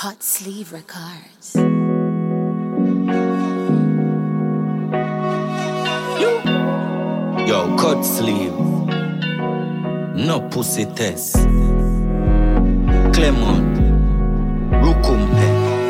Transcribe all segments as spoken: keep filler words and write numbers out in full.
Cut Sleeve Records. Yo, cut sleeve. No pussy test. Clement. Rukumpe.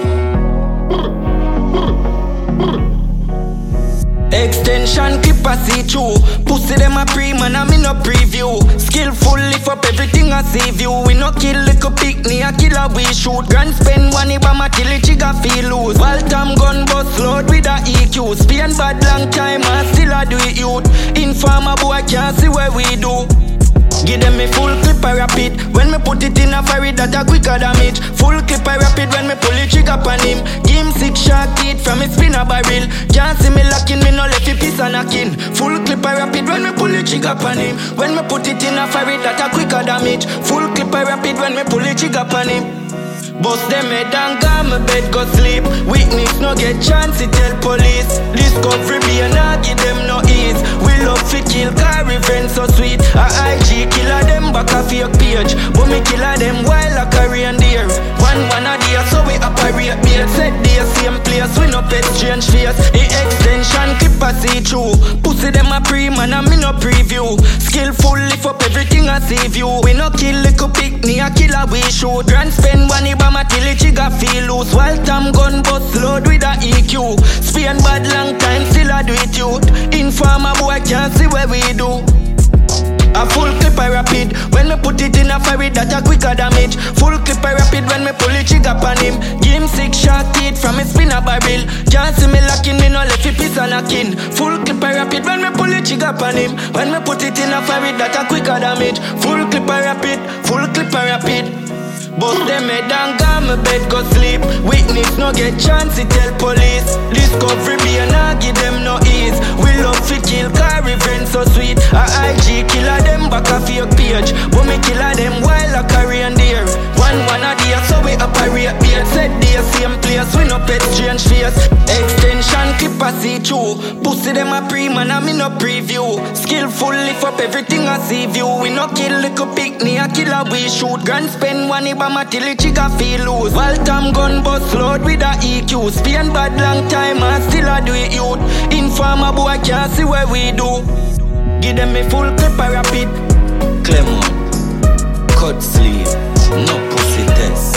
Extension clip I see through. Pussy them a pre man and me no preview. Skillful lift up everything I save you. We no kill little picnic, a killer we shoot. Grand spend money but my till it trigger feel loose. Waltham gun bust load with a E Q. Spain bad long time and still I do it youth. Informer boy can't see where we do. Give them me full clip I rapid. When me put it in a fire that a quicker damage. Full clip I rapid when me pull it trigger on him. Give him six shot kid from his spinner barrel. Can't see me locking, me no left it piece and knocking. Full clip I rapid when me pull it trigger on him. When me put it in a fire that a quicker damage. Full clip I rapid when me pull it trigger on him. Bust them head and go my bed go sleep. Witness no get chance to tell police. Discovery be and I give them no ease. We love to kill car revenge so sweet. A I G killer them back a fake page. But me killer them while a carry and deer. One one a day so we operate beer. Set the same place we no pet strange face. The extension clip I see through. Pussy them a pre man and me no preview. Skillful lift up everything I save you. We no kill little picnic a killer we shoot. Grand spend money my till it trigger feel loose. Waltham gun bust load with a E Q. Spain bad long time still I do it youth. Informer boy can't see where we do. A full clip I rapid when me put it in a fire that a quicker damage. Full clip I rapid when me pull it trigger on him. Give him six shot kid from his spinner barrel. Can't see me locking, me no left it piece and knocking. Full clip I rapid when me pull it trigger on him. When me put it in a fire that a quicker damage. Full clip I rapid, full clip I rapid. Bust them head and go my bed go sleep. Witness no get chance to tell police. Discovery be and I give them no ease. We love to kill car revenge so sweet. A I G killer them back a fake page. But me killer them while a carry and deer. One one a day so we operate beer. Set the same place we no pet strange face. Extension clip I see through. Pussy them a pre man and me no preview. Skillful lift up everything I see view. We no kill little picnic a killer we shoot. Grand spend money my till it trigger feel loose. Waltham gun bust load with a E Q. Spain bad long time and still I do it youth. Informer boy can't see where we do. Give them me full clip I rapid. Clement. Cut sleeve. No pussy test.